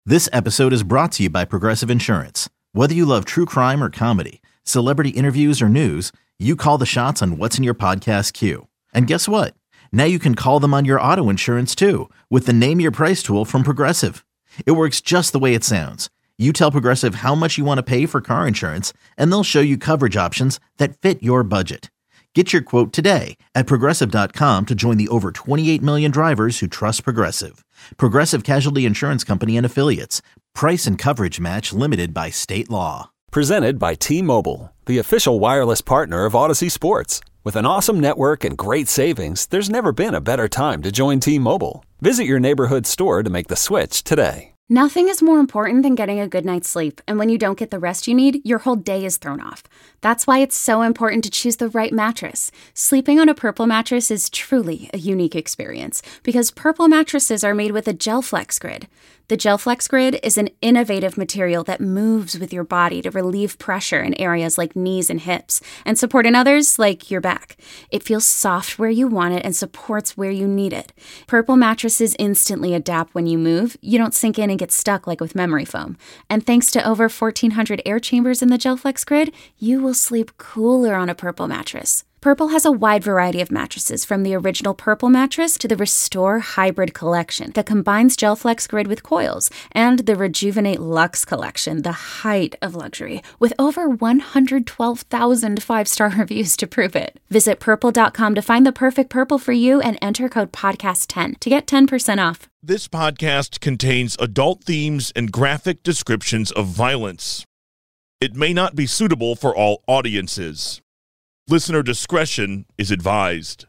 This episode is brought to you by Progressive Insurance. Whether you love true crime or comedy, celebrity interviews or news, you call the shots on what's in your podcast queue. And guess what? Now you can call them on your auto insurance too with the Name Your Price tool from Progressive. It works just the way it sounds. You tell Progressive how much you want to pay for car insurance, and they'll show you coverage options that fit your budget. Get your quote today at Progressive.com to join the over 28 million drivers who trust Progressive. Progressive Casualty Insurance Company and Affiliates. Price and coverage match limited by state law. Presented by T-Mobile, the official wireless partner of Odyssey Sports. With an awesome network and great savings, there's never been a better time to join T-Mobile. Visit your neighborhood store to make the switch today. Nothing is more important than getting a good night's sleep, and when you don't get the rest you need, your whole day is thrown off. That's why it's so important to choose the right mattress. Sleeping on a Purple mattress is truly a unique experience because Purple mattresses are made with a GelFlex Grid. The GelFlex Grid is an innovative material that moves with your body to relieve pressure in areas like knees and hips and support in others like your back. It feels soft where you want it and supports where you need it. Purple mattresses instantly adapt when you move. You don't sink in and get stuck like with memory foam. And thanks to over 1,400 air chambers in the GelFlex Grid, you will sleep cooler on a Purple mattress. Purple has a wide variety of mattresses, from the original Purple mattress to the Restore Hybrid collection that combines GelFlex Grid with coils, and the Rejuvenate Luxe collection, the height of luxury, with over 112,000 five-star reviews to prove it. Visit Purple.com to find the perfect Purple for you and enter code PODCAST10 to get 10% off. This podcast contains adult themes and graphic descriptions of violence. It may not be suitable for all audiences. Listener discretion is advised.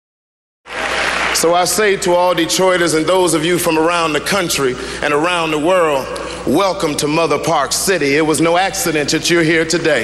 So I say to all Detroiters and those of you from around the country and around the world, welcome to Mother Park City. It was no accident that you're here today.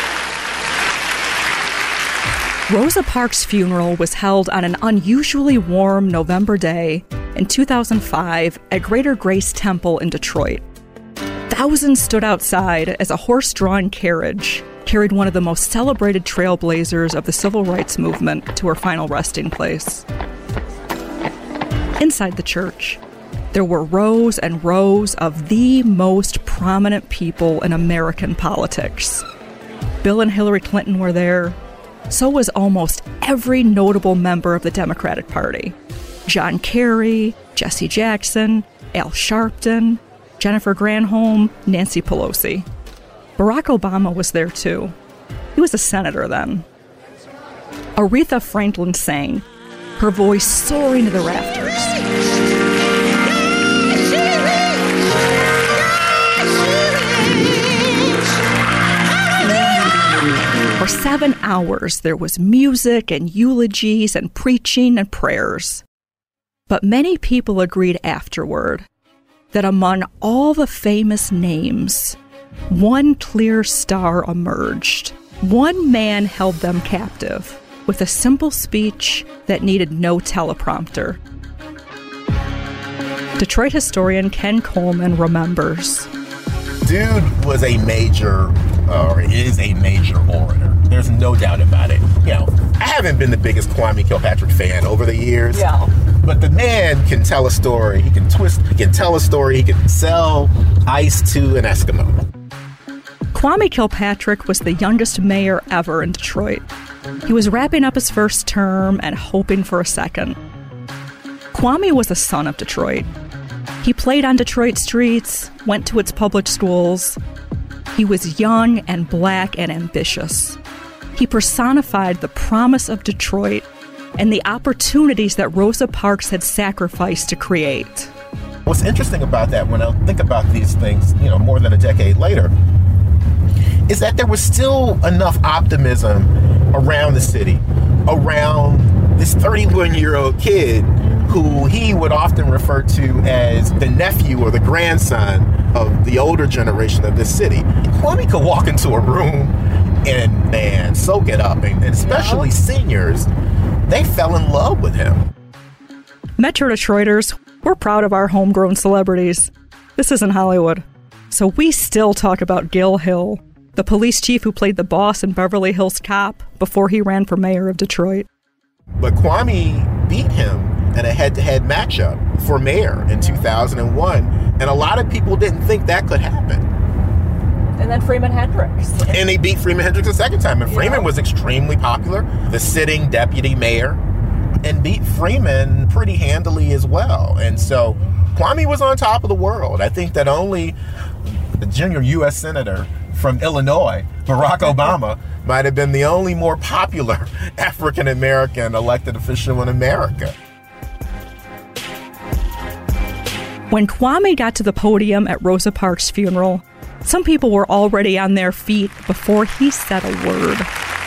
Rosa Parks' funeral was held on an unusually warm November day in 2005 at Greater Grace Temple in Detroit. Thousands stood outside as a horse-drawn carriage carried one of the most celebrated trailblazers of the civil rights movement to her final resting place. Inside the church, there were rows and rows of the most prominent people in American politics. Bill and Hillary Clinton were there. So was almost every notable member of the Democratic Party. John Kerry, Jesse Jackson, Al Sharpton, Jennifer Granholm, Nancy Pelosi. Barack Obama was there too. He was a senator then. Aretha Franklin sang, her voice soaring to the rafters. For 7 hours, there was music and eulogies and preaching and prayers. But many people agreed afterward that among all the famous names, one clear star emerged. One man held them captive with a simple speech that needed no teleprompter. Detroit historian Ken Coleman remembers. Dude was a major, or is a major orator. There's no doubt about it. You know, I haven't been the biggest Kwame Kilpatrick fan over the years. Yeah. But the man can tell a story. He can twist, he can tell a story. He can sell ice to an Eskimo. Kwame Kilpatrick was the youngest mayor ever in Detroit. He was wrapping up his first term and hoping for a second. Kwame was a son of Detroit. He played on Detroit streets, went to its public schools. He was young and black and ambitious. He personified the promise of Detroit and the opportunities that Rosa Parks had sacrificed to create. What's interesting about that, when I think about these things, you know, more than a decade later, is that there was still enough optimism around the city, around this 31-year-old kid who he would often refer to as the nephew or the grandson of the older generation of this city. Kwame could walk into a room and, man, soak it up, and especially seniors, they fell in love with him. Metro Detroiters, we're proud of our homegrown celebrities. This isn't Hollywood. So we still talk about Gil Hill, the police chief who played the boss in Beverly Hills Cop before he ran for mayor of Detroit. But Kwame beat him in a head-to-head matchup for mayor in 2001 And a lot of people didn't think that could happen. And then Freeman Hendricks. And he beat Freeman Hendricks the second time. And Freeman was extremely popular, the sitting deputy mayor, and beat Freeman pretty handily as well. And so Kwame was on top of the world. I think that only the junior U.S. Senator from Illinois, Barack Obama, might have been the only more popular African-American elected official in America. When Kwame got to the podium at Rosa Parks' funeral, some people were already on their feet before he said a word.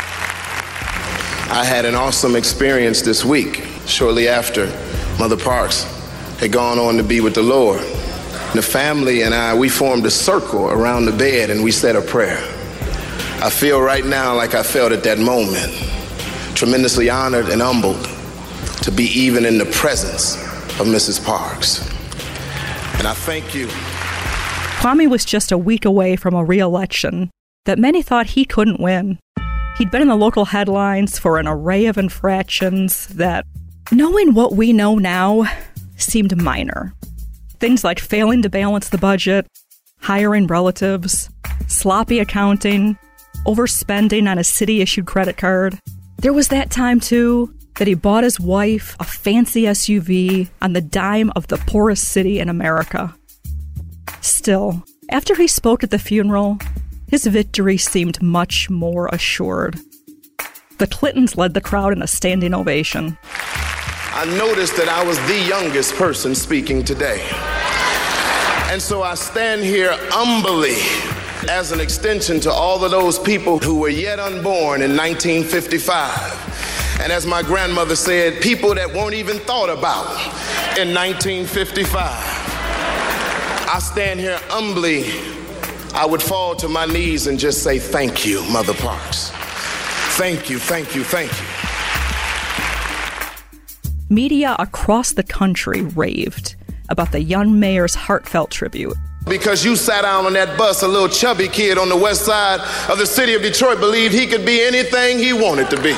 I had an awesome experience this week, shortly after Mother Parks had gone on to be with the Lord. The family and I, we formed a circle around the bed and we said a prayer. I feel right now like I felt at that moment, tremendously honored and humbled to be even in the presence of Mrs. Parks. And I thank you. Kwame was just a week away from a re-election that many thought he couldn't win. He'd been in the local headlines for an array of infractions that, knowing what we know now, seemed minor. Things like failing to balance the budget, hiring relatives, sloppy accounting, overspending on a city-issued credit card. There was that time, too, that he bought his wife a fancy SUV on the dime of the poorest city in America. Still, after he spoke at the funeral, his victory seemed much more assured. The Clintons led the crowd in a standing ovation. I noticed that I was the youngest person speaking today. And so I stand here humbly as an extension to all of those people who were yet unborn in 1955. And as my grandmother said, people that weren't even thought about in 1955. I stand here humbly. I would fall to my knees and just say, thank you, Mother Parks. Thank you, thank you, thank you. Media across the country raved about the young mayor's heartfelt tribute. Because you sat down on that bus, a little chubby kid on the west side of the city of Detroit believed he could be anything he wanted to be.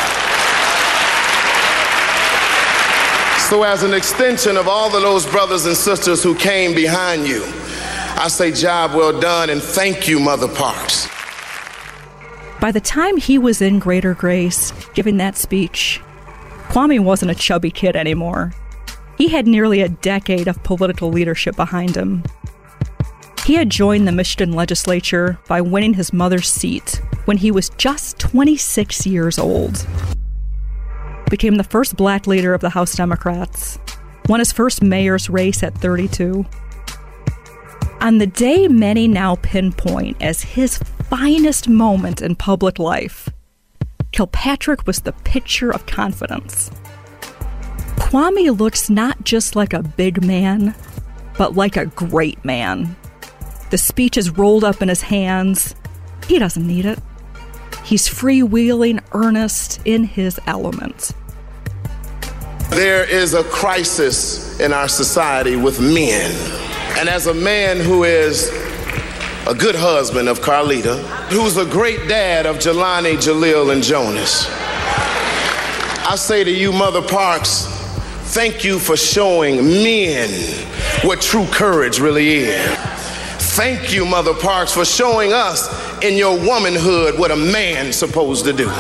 So as an extension of all of those brothers and sisters who came behind you, I say job well done and thank you, Mother Parks. By the time he was in Greater Grace giving that speech, Kwame wasn't a chubby kid anymore. He had nearly a decade of political leadership behind him. He had joined the Michigan legislature by winning his mother's seat when he was just 26 years old. Became the first black leader of the House Democrats, won his first mayor's race at 32. On the day many now pinpoint as his finest moment in public life, Kilpatrick was the picture of confidence. Kwame looks not just like a big man, but like a great man. The speech is rolled up in his hands. He doesn't need it. He's freewheeling, earnest, in his element. There is a crisis in our society with men. And as a man who is a good husband of Carlita, who's a great dad of Jelani, Jaleel, and Jonas, I say to you, Mother Parks, thank you for showing men what true courage really is. Thank you, Mother Parks, for showing us in your womanhood what a man's supposed to do.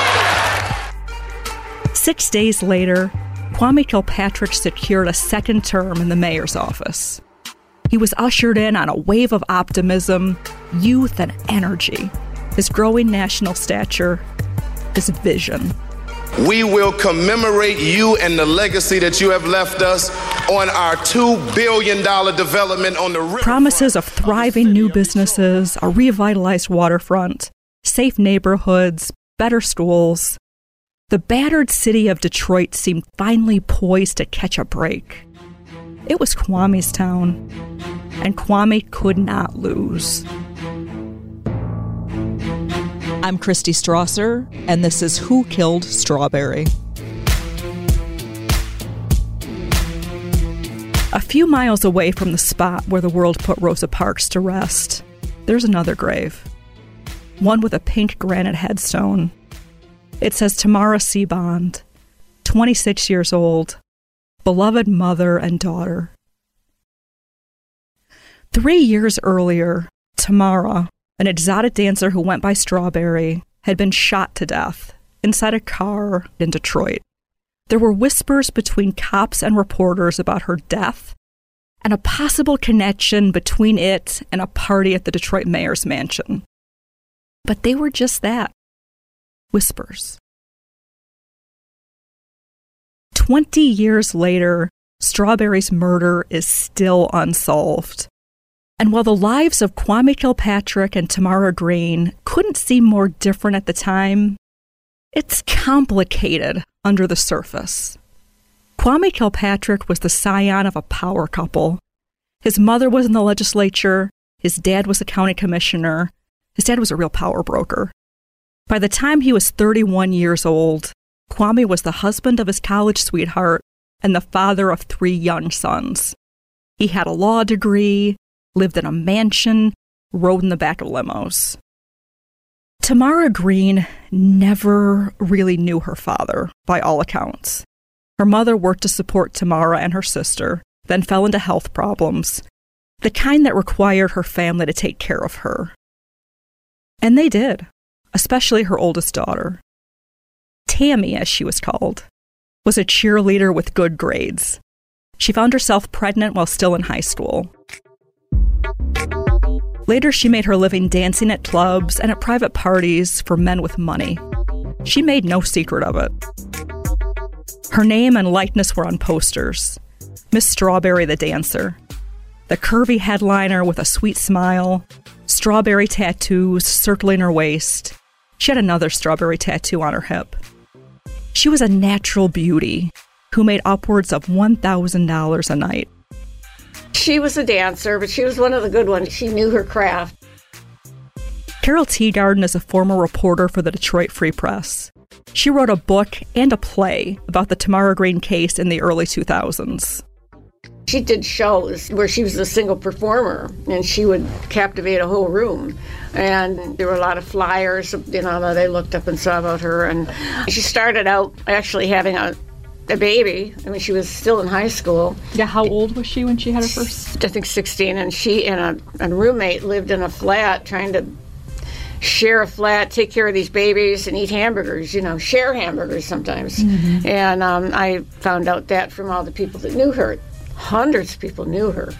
6 days later, Kwame Kilpatrick secured a second term in the mayor's office. He was ushered in on a wave of optimism, youth, and energy. His growing national stature, his vision. We will commemorate you and the legacy that you have left us on our $2 billion development on the river. Promises of thriving new businesses, a revitalized waterfront, safe neighborhoods, better schools. The battered city of Detroit seemed finally poised to catch a break. It was Kwame's town, and Kwame could not lose. I'm Christy Strasser, and this is Who Killed Strawberry? A few miles away from the spot where the world put Rosa Parks to rest, there's another grave. One with a pink granite headstone. It says Tamara C. Bond, 26 years old, beloved mother and daughter. 3 years earlier, Tamara, an exotic dancer who went by Strawberry, had been shot to death inside a car in Detroit. There were whispers between cops and reporters about her death and a possible connection between it and a party at the Detroit mayor's mansion. But they were just that, whispers. 20 years later, Strawberry's murder is still unsolved. And while the lives of Kwame Kilpatrick and Tamara Green couldn't seem more different at the time, it's complicated under the surface. Kwame Kilpatrick was the scion of a power couple. His mother was in the legislature, his dad was a county commissioner, his dad was a real power broker. By the time he was 31 years old, Kwame was the husband of his college sweetheart and the father of 3 young sons. He had a law degree, lived in a mansion, rode in the back of limos. Tamara Green never really knew her father, by all accounts. Her mother worked to support Tamara and her sister, then fell into health problems, the kind that required her family to take care of her. And they did, especially her oldest daughter. Tammy, as she was called, was a cheerleader with good grades. She found herself pregnant while still in high school. Later, she made her living dancing at clubs and at private parties for men with money. She made no secret of it. Her name and likeness were on posters. Miss Strawberry the Dancer. The curvy headliner with a sweet smile, strawberry tattoos circling her waist. She had another strawberry tattoo on her hip. She was a natural beauty who made upwards of $1,000 a night. She was a dancer, but she was one of the good ones. She knew her craft. Carol Teagarden is a former reporter for the Detroit Free Press. She wrote a book and a play about the Tamara Green case in the early 2000s. She did shows where she was a single performer, and she would captivate a whole room. And there were a lot of flyers, that they looked up and saw about her. And she started out actually having a baby. I mean, she was still in high school. Yeah, how old was she when she had her first? I think 16, and she and a roommate lived in a flat trying to share a flat, take care of these babies, and eat hamburgers, share hamburgers sometimes. Mm-hmm. And I found out that from all the people that knew her. Hundreds of people knew her.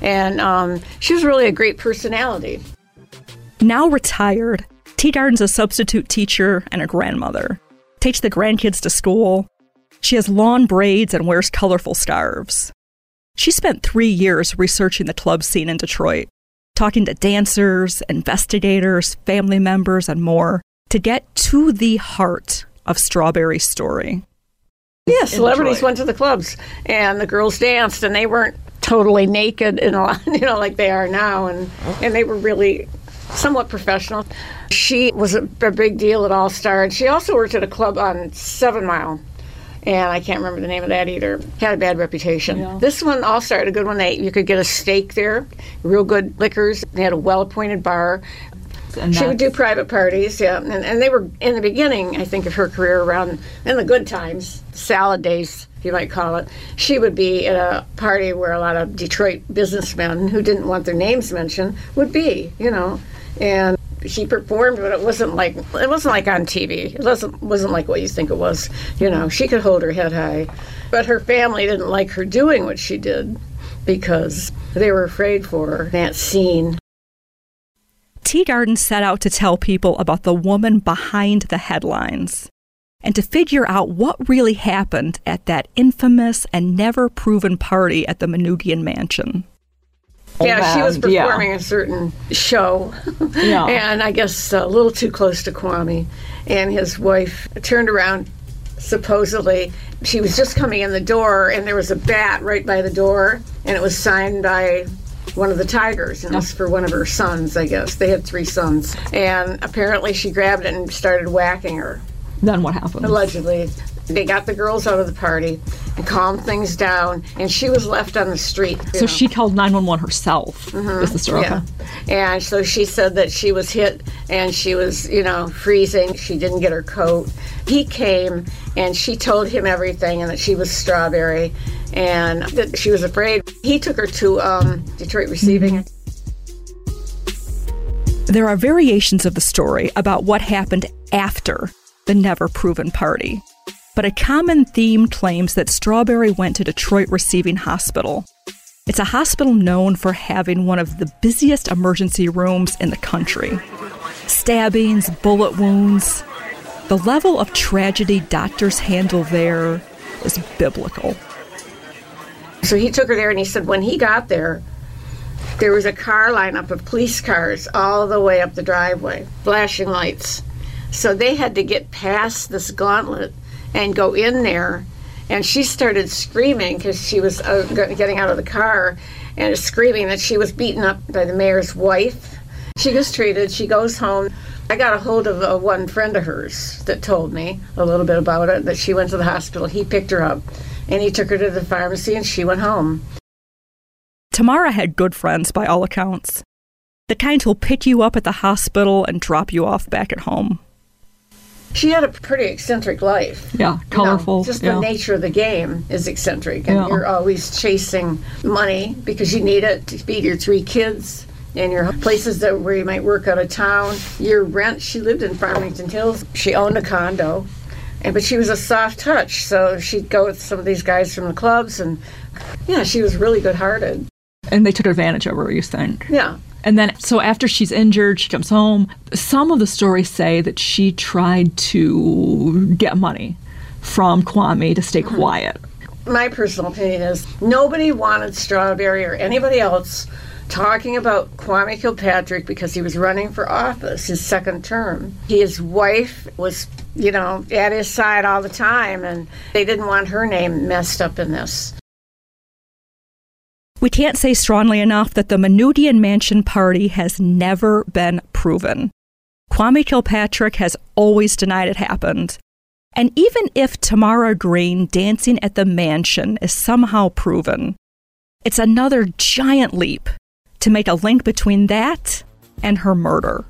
And she was really a great personality. Now retired, Teagarden's a substitute teacher and a grandmother. Takes the grandkids to school. She has lawn braids and wears colorful scarves. She spent 3 years researching the club scene in Detroit, talking to dancers, investigators, family members, and more to get to the heart of Strawberry's story. Yeah, celebrities went to the clubs, and the girls danced, and they weren't totally naked, like they are now, and they were really somewhat professional. She was a big deal at All Star, and she also worked at a club on 7 Mile. And I can't remember the name of that either. Had a bad reputation. Yeah. This one, All Star, a good one. You could get a steak there, real good liquors. They had a well-appointed bar. She would do private parties, yeah. And they were, in the beginning, I think, of her career around, in the good times, salad days, if you might call it. She would be at a party where a lot of Detroit businessmen who didn't want their names mentioned would be, And she performed, but it wasn't like on TV. It wasn't like what you think it was. She could hold her head high. But her family didn't like her doing what she did because they were afraid for that scene. Teagarden set out to tell people about the woman behind the headlines and to figure out what really happened at that infamous and never proven party at the Manoogian Mansion. Yeah, she was performing a certain show, and I guess a little too close to Kwame. And his wife turned around, supposedly. She was just coming in the door, and there was a bat right by the door, and it was signed by one of the Tigers, and it was for one of her sons, I guess. They had 3 sons. And apparently she grabbed it and started whacking her. Then what happened? Allegedly. They got the girls out of the party and calmed things down, and she was left on the street. So she called 911 herself, is the story. Yeah. And so she said that she was hit, and she was, freezing. She didn't get her coat. He came, and she told him everything, and that she was Strawberry, and that she was afraid. He took her to Detroit Receiving. There are variations of the story about what happened after the Never Proven Party, but a common theme claims that Strawberry went to Detroit Receiving Hospital. It's a hospital known for having one of the busiest emergency rooms in the country. Stabbings, bullet wounds. The level of tragedy doctors handle there is biblical. So he took her there, and he said when he got there, there was a car lineup of police cars all the way up the driveway, flashing lights. So they had to get past this gauntlet and go in there. And she started screaming because she was getting out of the car and screaming that she was beaten up by the mayor's wife. She was treated. She goes home. I got a hold of one friend of hers that told me a little bit about it, that she went to the hospital. He picked her up, and he took her to the pharmacy, and she went home. Tamara had good friends, by all accounts. The kind who'll pick you up at the hospital and drop you off back at home. She had a pretty eccentric life. Yeah, colorful. Just the nature of the game is eccentric, and you're always chasing money because you need it to feed your 3 kids and your places where you might work out of town. Your rent, she lived in Farmington Hills. She owned a condo, but she was a soft touch, so she'd go with some of these guys from the clubs, and she was really good-hearted. And they took advantage of her, you think? Yeah. And then, so after she's injured, she comes home. Some of the stories say that she tried to get money from Kwame to stay quiet. My personal opinion is nobody wanted Strawberry or anybody else talking about Kwame Kilpatrick because he was running for office, his second term. His wife was, at his side all the time, and they didn't want her name messed up in this. We can't say strongly enough that the Manutian Mansion party has never been proven. Kwame Kilpatrick has always denied it happened. And even if Tamara Green dancing at the mansion is somehow proven, it's another giant leap to make a link between that and her murder.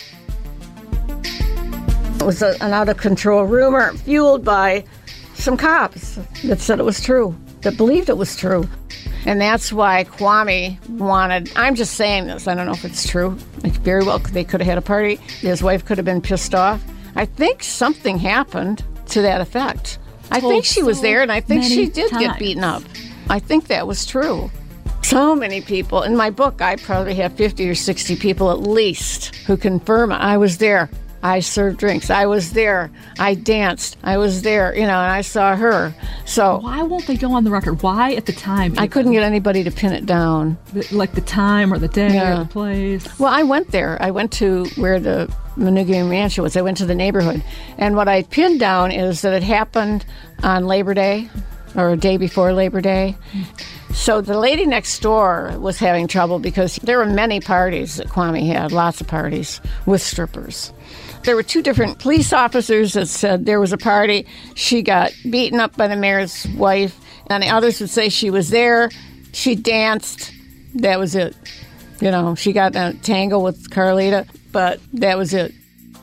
It was an out-of-control rumor fueled by some cops that said it was true, that believed it was true. And that's why Kwame wanted, I'm just saying this, I don't know if it's true. Like, very well, they could have had a party. His wife could have been pissed off. I think something happened to that effect. I think she was there, and I think she did get beaten up. I think that was true. So many people. In my book, I probably have 50 or 60 people at least who confirm I was there. I served drinks. I was there. I danced. I was there, and I saw her. So why won't they go on the record? Why at the time? I couldn't get anybody to pin it down. Like the time or the day or the place? Well, I went there. I went to where the Manutian Mansion was. I went to the neighborhood. And what I pinned down is that it happened on Labor Day or a day before Labor Day. So the lady next door was having trouble because there were many parties that Kwame had, lots of parties with strippers. There were 2 different police officers that said there was a party. She got beaten up by the mayor's wife, and the others would say she was there. She danced. That was it. She got in a tangle with Carlita, but that was it.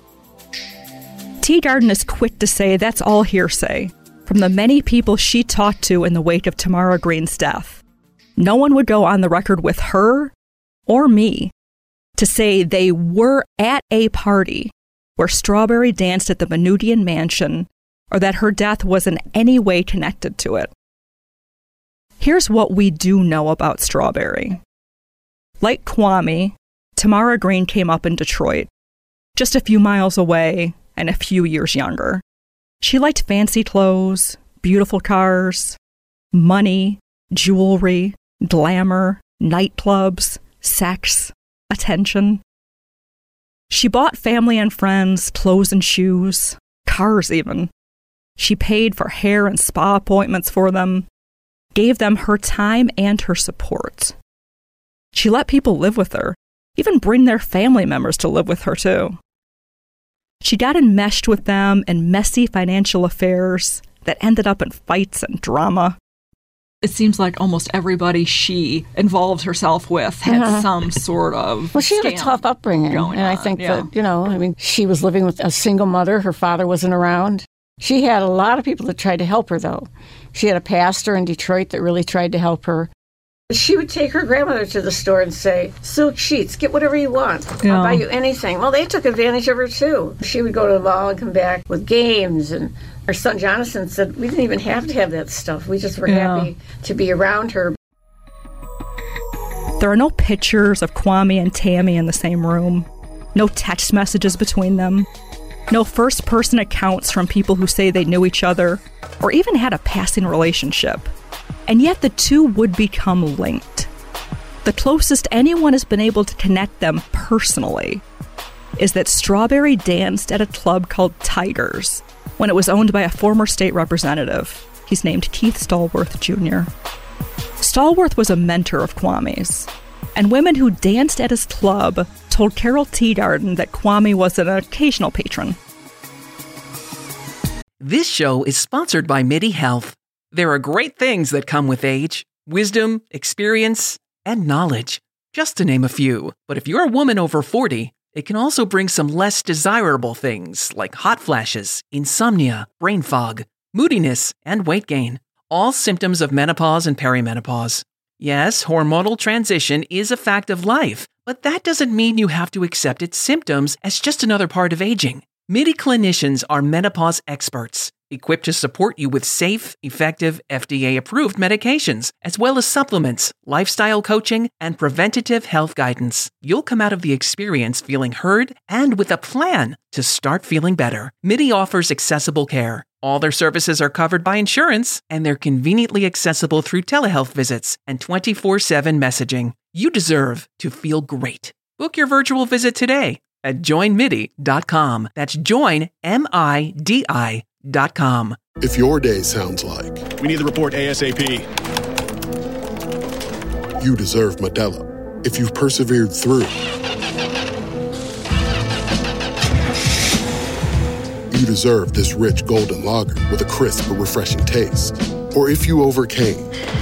Teagarden is quick to say that's all hearsay from the many people she talked to in the wake of Tamara Green's death. No one would go on the record with her or me to say they were at a party where Strawberry danced at the Manutian Mansion, or that her death was in any way connected to it. Here's what we do know about Strawberry. Like Kwame, Tamara Green came up in Detroit, just a few miles away and a few years younger. She liked fancy clothes, beautiful cars, money, jewelry, glamour, nightclubs, sex, attention. She bought family and friends clothes and shoes, cars even. She paid for hair and spa appointments for them, gave them her time and her support. She let people live with her, even bring their family members to live with her too. She got enmeshed with them in messy financial affairs that ended up in fights and drama. It seems like almost everybody she involved herself with had some sort of Well, she had a tough upbringing. And I think that, she was living with a single mother. Her father wasn't around. She had a lot of people that tried to help her, though. She had a pastor in Detroit that really tried to help her. She would take her grandmother to the store and say, silk sheets, get whatever you want. I'll buy you anything. Well, they took advantage of her, too. She would go to the mall and come back with games. And her son, Jonathan, said we didn't even have to have that stuff. We just were happy to be around her. There are no pictures of Kwame and Tammy in the same room. No text messages between them. No first-person accounts from people who say they knew each other or even had a passing relationship. And yet the two would become linked. The closest anyone has been able to connect them personally is that Strawberry danced at a club called Tigers when it was owned by a former state representative. He's named Keith Stallworth Jr. Stallworth was a mentor of Kwame's, and women who danced at his club told Carol Teagarden that Kwame was an occasional patron. This show is sponsored by MIDI Health. There are great things that come with age: wisdom, experience, and knowledge, just to name a few. But if you're a woman over 40, it can also bring some less desirable things like hot flashes, insomnia, brain fog, moodiness, and weight gain, all symptoms of menopause and perimenopause. Yes, hormonal transition is a fact of life, but that doesn't mean you have to accept its symptoms as just another part of aging. MIDI clinicians are menopause experts, equipped to support you with safe, effective, FDA-approved medications, as well as supplements, lifestyle coaching, and preventative health guidance. You'll come out of the experience feeling heard and with a plan to start feeling better. MIDI offers accessible care. All their services are covered by insurance, and they're conveniently accessible through telehealth visits and 24/7 messaging. You deserve to feel great. Book your virtual visit today at joinmidi.com. That's joinmidi.com. If your day sounds like, we need the report ASAP, you deserve Modelo. If you've persevered through, you deserve this rich golden lager with a crisp but refreshing taste. Or if you overcame,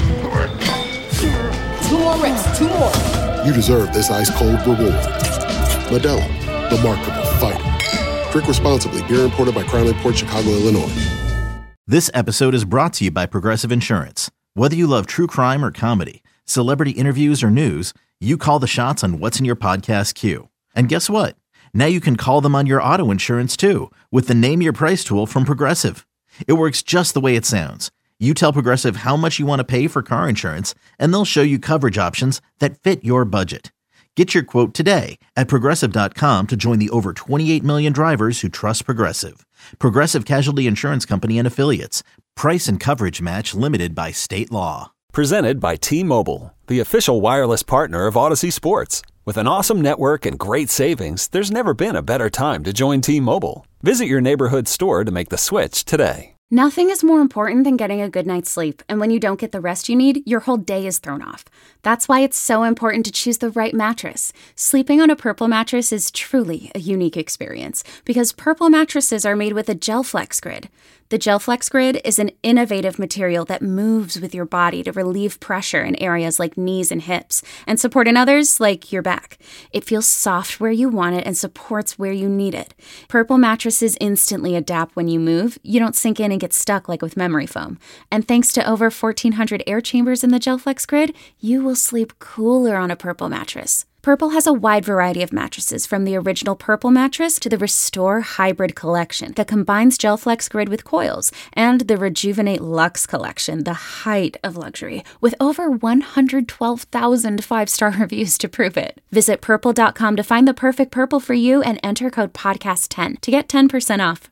2 more reps, 2 more. You deserve this ice-cold reward. Modelo, the Remarkable Fighter. Drink responsibly. Beer imported by Crown Imports, Chicago, Illinois. This episode is brought to you by Progressive Insurance. Whether you love true crime or comedy, celebrity interviews or news, you call the shots on what's in your podcast queue. And guess what? Now you can call them on your auto insurance too with the Name Your Price tool from Progressive. It works just the way it sounds. You tell Progressive how much you want to pay for car insurance, and they'll show you coverage options that fit your budget. Get your quote today at Progressive.com to join the over 28 million drivers who trust Progressive. Progressive Casualty Insurance Company and Affiliates. Price and coverage match limited by state law. Presented by T-Mobile, the official wireless partner of Odyssey Sports. With an awesome network and great savings, there's never been a better time to join T-Mobile. Visit your neighborhood store to make the switch today. Nothing is more important than getting a good night's sleep, and when you don't get the rest you need, your whole day is thrown off. That's why it's so important to choose the right mattress. Sleeping on a Purple mattress is truly a unique experience because Purple mattresses are made with a GelFlex Grid. The GelFlex Grid is an innovative material that moves with your body to relieve pressure in areas like knees and hips and support in others like your back. It feels soft where you want it and supports where you need it. Purple mattresses instantly adapt when you move. You don't sink in and get stuck like with memory foam. And thanks to over 1,400 air chambers in the GelFlex Grid, you will sleep cooler on a Purple mattress. Purple has a wide variety of mattresses, from the original Purple mattress to the Restore Hybrid collection that combines GelFlex Grid with coils, and the Rejuvenate Luxe collection, the height of luxury, with over 112,000 five-star reviews to prove it. Visit Purple.com to find the perfect Purple for you and enter code PODCAST10 to get 10% off.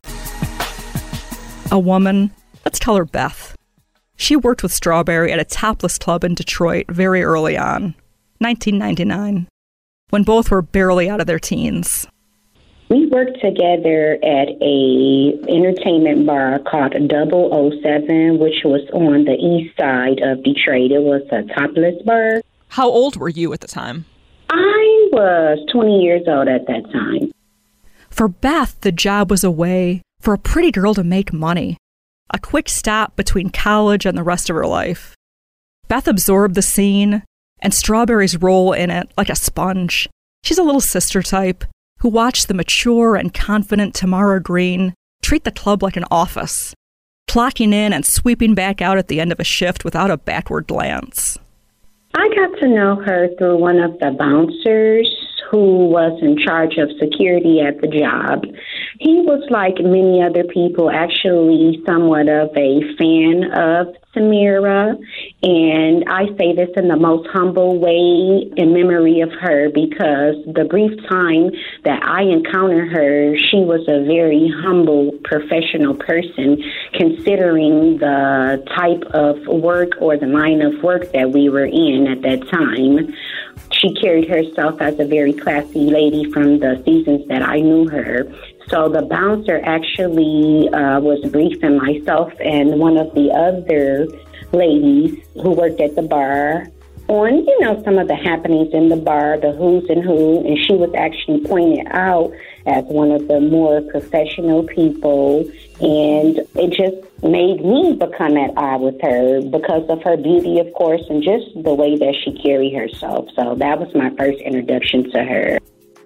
A woman, let's call her Beth. She worked with Strawberry at a topless club in Detroit very early on, 1999. When both were barely out of their teens. We worked together at a entertainment bar called 007, which was on the east side of Detroit. It was a topless bar. How old were you at the time? I was 20 years old at that time. For Beth, the job was a way for a pretty girl to make money. A quick stop between college and the rest of her life. Beth absorbed the scene and Strawberry's role in it like a sponge. She's a little sister type who watched the mature and confident Tamara Green treat the club like an office, clocking in and sweeping back out at the end of a shift without a backward glance. I got to know her through one of the bouncers who was in charge of security at the job. He was, like many other people, actually somewhat of a fan of Samira, and I say this in the most humble way in memory of her, because the brief time that I encountered her, she was a very humble, professional person, considering the type of work or the line of work that we were in at that time. She carried herself as a very classy lady from the seasons that I knew her. So the bouncer actually was briefing myself and one of the other ladies who worked at the bar on, some of the happenings in the bar, the who's and who, and she was actually pointed out as one of the more professional people, and it just made me become at odds with her because of her beauty, of course, and just the way that she carried herself. So that was my first introduction to her.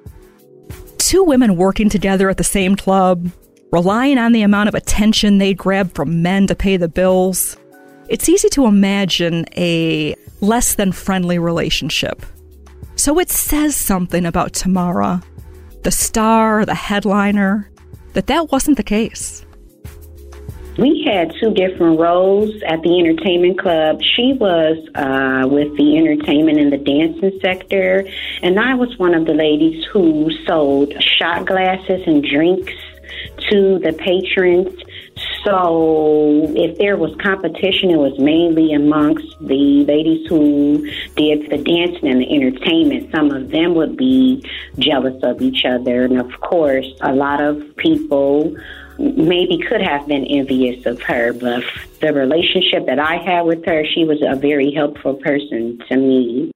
Two women working together at the same club, relying on the amount of attention they'd grab from men to pay the bills. It's easy to imagine a less than friendly relationship. So it says something about Tamara, the star, the headliner, that wasn't the case. We had two different roles at the entertainment club. She was with the entertainment and the dancing sector, and I was one of the ladies who sold shot glasses and drinks to the patrons. So if there was competition, it was mainly amongst the ladies who did the dancing and the entertainment. Some of them would be jealous of each other. And of course, a lot of people maybe could have been envious of her. But the relationship that I had with her, she was a very helpful person to me.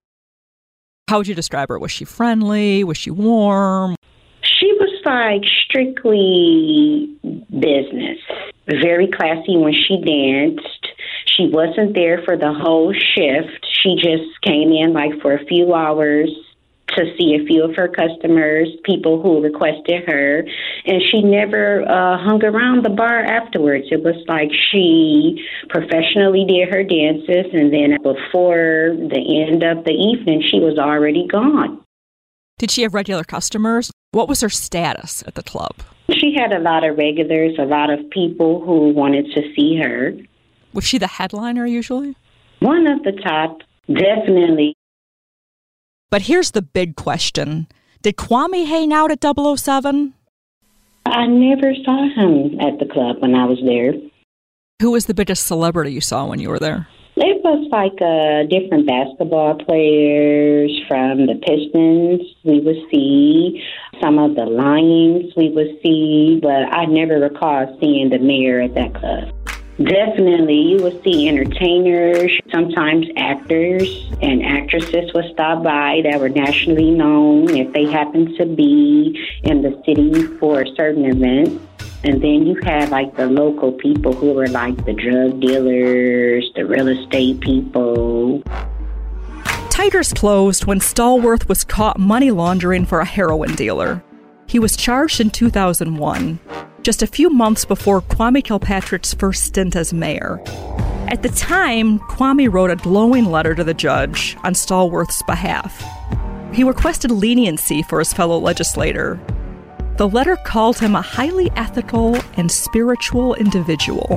How would you describe her? Was she friendly? Was she warm? She was like strictly business, very classy when she danced. She wasn't there for the whole shift. She just came in like for a few hours to see a few of her customers, people who requested her, and she never hung around the bar afterwards. It was like she professionally did her dances, and then before the end of the evening, she was already gone. Did she have regular customers? What was her status at the club? She had a lot of regulars, a lot of people who wanted to see her. Was she the headliner usually? One of the top, definitely. But here's the big question. Did Kwame hang out at 007? I never saw him at the club when I was there. Who was the biggest celebrity you saw when you were there? It was like different basketball players from the Pistons we would see, some of the Lions we would see, but I never recall seeing the mayor at that club. Definitely, you would see entertainers, sometimes actors and actresses would stop by that were nationally known if they happened to be in the city for a certain event. And then you had like the local people who were like the drug dealers, the real estate people. Titers closed when Stallworth was caught money laundering for a heroin dealer. He was charged in 2001, just a few months before Kwame Kilpatrick's first stint as mayor. At the time, Kwame wrote a glowing letter to the judge on Stallworth's behalf. He requested leniency for his fellow legislator. The letter called him a highly ethical and spiritual individual.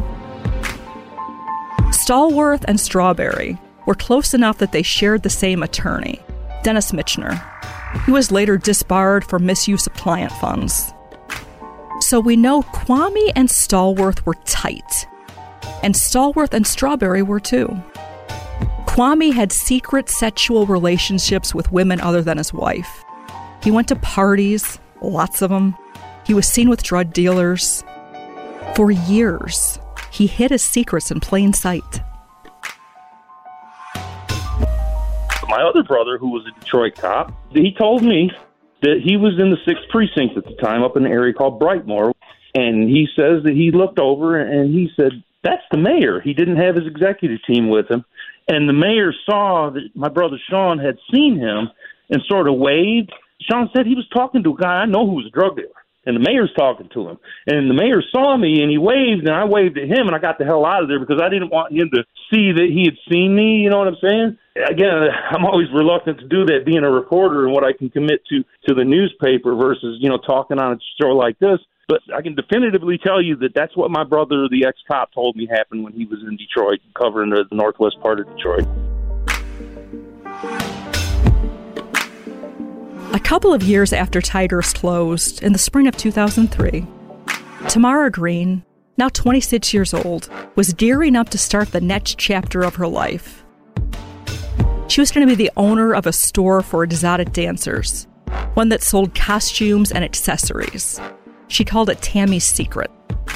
Stallworth and Strawberry were close enough that they shared the same attorney, Dennis Michener. He was later disbarred for misuse of client funds. So we know Kwame and Stallworth were tight, and Stallworth and Strawberry were too. Kwame had secret sexual relationships with women other than his wife. He went to parties, lots of them. He was seen with drug dealers. For years, he hid his secrets in plain sight. My other brother, who was a Detroit cop, he told me that he was in the 6th precinct at the time up in an area called Brightmoor. And he says that he looked over and he said, that's the mayor. He didn't have his executive team with him. And the mayor saw that my brother Sean had seen him and sort of waved. Sean said he was talking to a guy I know who was a drug dealer. And the mayor's talking to him. And the mayor saw me, and he waved, and I waved at him, and I got the hell out of there because I didn't want him to see that he had seen me, you know what I'm saying? Again, I'm always reluctant to do that, being a reporter and what I can commit to the newspaper versus, talking on a show like this. But I can definitively tell you that that's what my brother, the ex-cop, told me happened when he was in Detroit, covering the northwest part of Detroit. A couple of years after Tigers closed, in the spring of 2003, Tamara Green, now 26 years old, was gearing up to start the next chapter of her life. She was going to be the owner of a store for exotic dancers, one that sold costumes and accessories. She called it Tammy's Secret.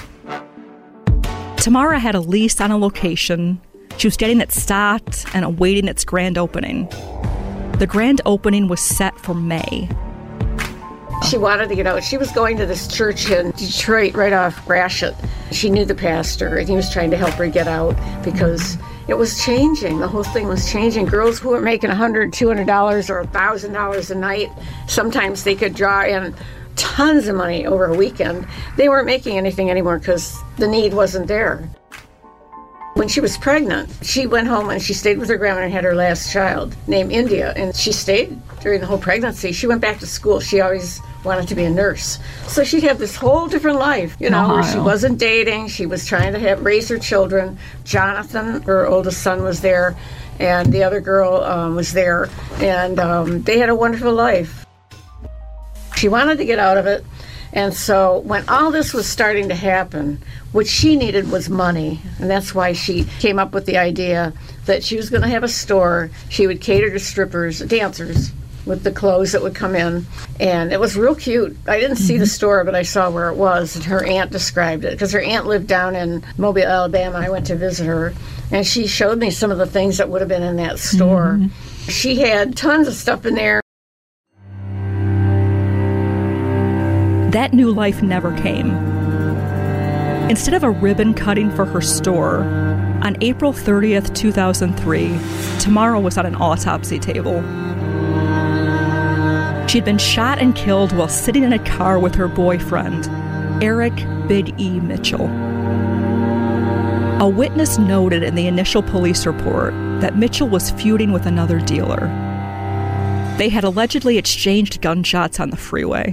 Tamara had a lease on a location. She was getting it stocked and awaiting its grand opening. The grand opening was set for May. She wanted to get out. She was going to this church in Detroit right off Gratiot. She knew the pastor, and he was trying to help her get out because it was changing. The whole thing was changing. Girls who were making $100, $200, or $1,000 a night, sometimes they could draw in tons of money over a weekend. They weren't making anything anymore because the need wasn't there. When she was pregnant, she went home and she stayed with her grandma and had her last child named India. And she stayed during the whole pregnancy. She went back to school. She always wanted to be a nurse. So she'd have this whole different life, where she wasn't dating. She was trying to raise her children. Jonathan, her oldest son, was there, and the other girl was there. And they had a wonderful life. She wanted to get out of it. And so when all this was starting to happen, what she needed was money. And that's why she came up with the idea that she was going to have a store. She would cater to strippers, dancers, with the clothes that would come in. And it was real cute. I didn't see the store, but I saw where it was. And her aunt described it, because her aunt lived down in Mobile, Alabama. I went to visit her. And she showed me some of the things that would have been in that store. She had tons of stuff in there. That new life never came. Instead of a ribbon cutting for her store, on April 30th, 2003, Tamara was on an autopsy table. She'd been shot and killed while sitting in a car with her boyfriend, Eric Big E Mitchell. A witness noted in the initial police report that Mitchell was feuding with another dealer. They had allegedly exchanged gunshots on the freeway.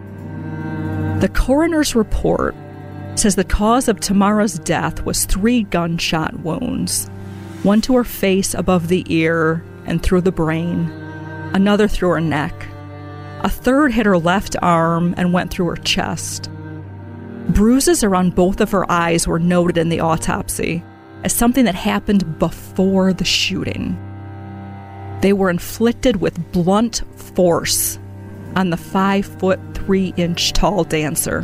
The coroner's report says the cause of Tamara's death was 3 gunshot wounds, one to her face above the ear and through the brain, another through her neck. A third hit her left arm and went through her chest. Bruises around both of her eyes were noted in the autopsy as something that happened before the shooting. They were inflicted with blunt force on the 5'3" tall dancer.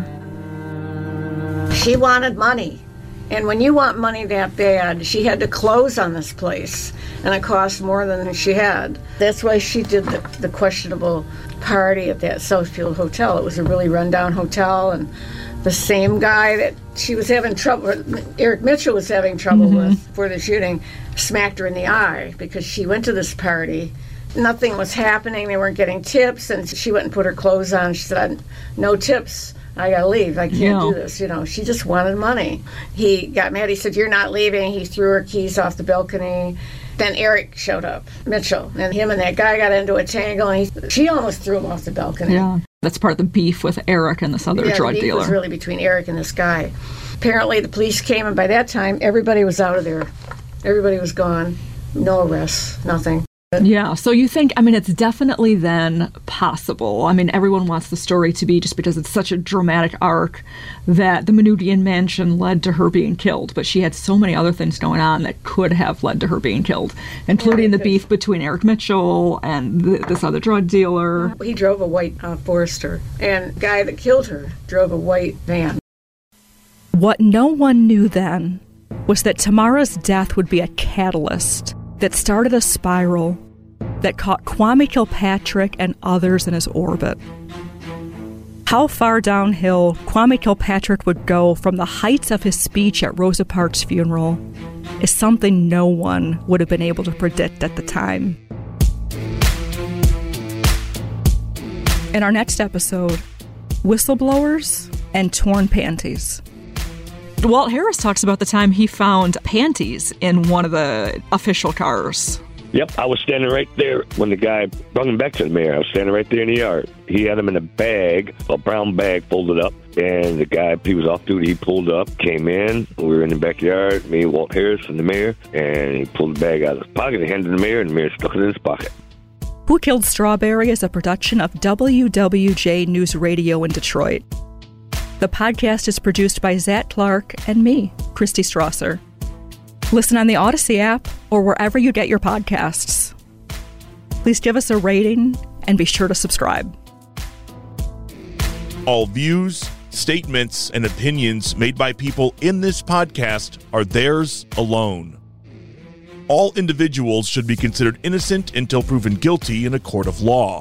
She wanted money. And when you want money that bad, she had to close on this place. And it cost more than she had. That's why she did the questionable party at that Southfield Hotel. It was a really rundown hotel. And the same guy that she was having trouble, Eric Mitchell was having trouble with for the shooting, smacked her in the eye because she went to this party. Nothing was happening. They weren't getting tips, and she went and put her clothes on. She said, "No tips. I gotta leave. I can't do this." She just wanted money. He got mad. He said, "You're not leaving." He threw her keys off the balcony. Then Eric showed up, Mitchell, and him and that guy got into a tangle, and she almost threw him off the balcony. Yeah, that's part of the beef with Eric and this other drug dealer. The beef was really between Eric and this guy. Apparently, the police came, and by that time, everybody was out of there. Everybody was gone. No arrests. Nothing. Yeah, so you think, it's definitely then possible. Everyone wants the story to be, just because it's such a dramatic arc, that the Mnuchin mansion led to her being killed, but she had so many other things going on that could have led to her being killed, including the beef between Eric Mitchell and this other drug dealer. He drove a white Forester, and the guy that killed her drove a white van. What no one knew then was that Tamara's death would be a catalyst that started a spiral that caught Kwame Kilpatrick and others in his orbit. How far downhill Kwame Kilpatrick would go from the heights of his speech at Rosa Parks' funeral is something no one would have been able to predict at the time. In our next episode, whistleblowers and torn panties. Walt Harris talks about the time he found panties in one of the official cars. Yep, I was standing right there when the guy brought him back to the mayor. I was standing right there in the yard. He had him in a bag, a brown bag folded up, and the guy, he was off duty, he pulled up, came in, we were in the backyard, me, Walt Harris, and the mayor, and he pulled the bag out of his pocket, he handed the mayor, and the mayor stuck it in his pocket. Who Killed Strawberry is a production of WWJ News Radio in Detroit. The podcast is produced by Zach Clark and me, Christy Strasser. Listen on the Odyssey app or wherever you get your podcasts. Please give us a rating and be sure to subscribe. All views, statements, and opinions made by people in this podcast are theirs alone. All individuals should be considered innocent until proven guilty in a court of law.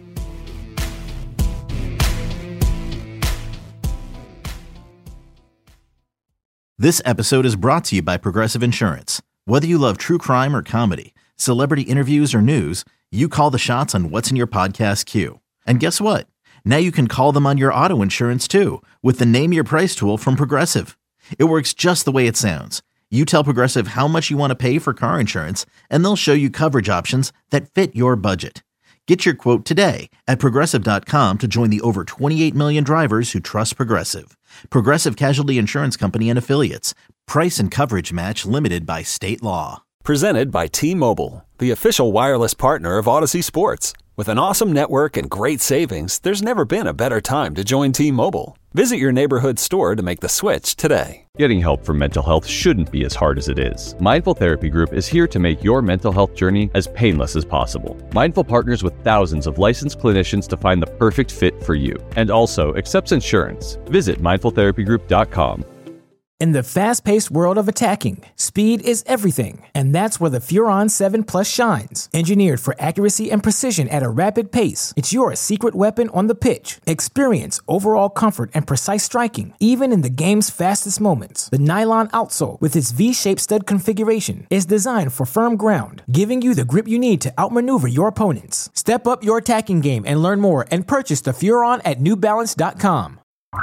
This episode is brought to you by Progressive Insurance. Whether you love true crime or comedy, celebrity interviews or news, you call the shots on what's in your podcast queue. And guess what? Now you can call them on your auto insurance too with the Name Your Price tool from Progressive. It works just the way it sounds. You tell Progressive how much you want to pay for car insurance, and they'll show you coverage options that fit your budget. Get your quote today at Progressive.com to join the over 28 million drivers who trust Progressive. Progressive Casualty Insurance Company and Affiliates. Price and coverage match limited by state law. Presented by T-Mobile, the official wireless partner of Odyssey Sports. With an awesome network and great savings, there's never been a better time to join T-Mobile. Visit your neighborhood store to make the switch today. Getting help for mental health shouldn't be as hard as it is. Mindful Therapy Group is here to make your mental health journey as painless as possible. Mindful partners with thousands of licensed clinicians to find the perfect fit for you, and also accepts insurance. Visit mindfultherapygroup.com. In the fast-paced world of attacking, speed is everything, and that's where the Furon 7 Plus shines. Engineered for accuracy and precision at a rapid pace, it's your secret weapon on the pitch. Experience overall comfort and precise striking, even in the game's fastest moments. The nylon outsole, with its V-shaped stud configuration, is designed for firm ground, giving you the grip you need to outmaneuver your opponents. Step up your attacking game and learn more and purchase the Furon at newbalance.com.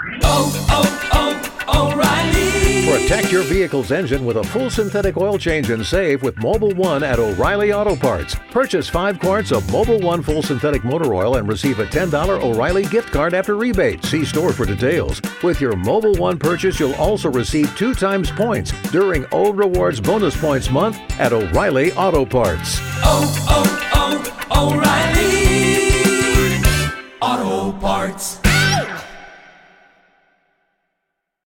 O'Reilly. Protect your vehicle's engine with a full synthetic oil change and save with Mobil 1 at O'Reilly Auto Parts. Purchase 5 quarts of Mobil 1 full synthetic motor oil and receive a $10 O'Reilly gift card after rebate. See store for details. With your Mobil 1 purchase, you'll also receive 2 times points during O Rewards Bonus Points Month at O'Reilly Auto Parts. O'Reilly Auto Parts.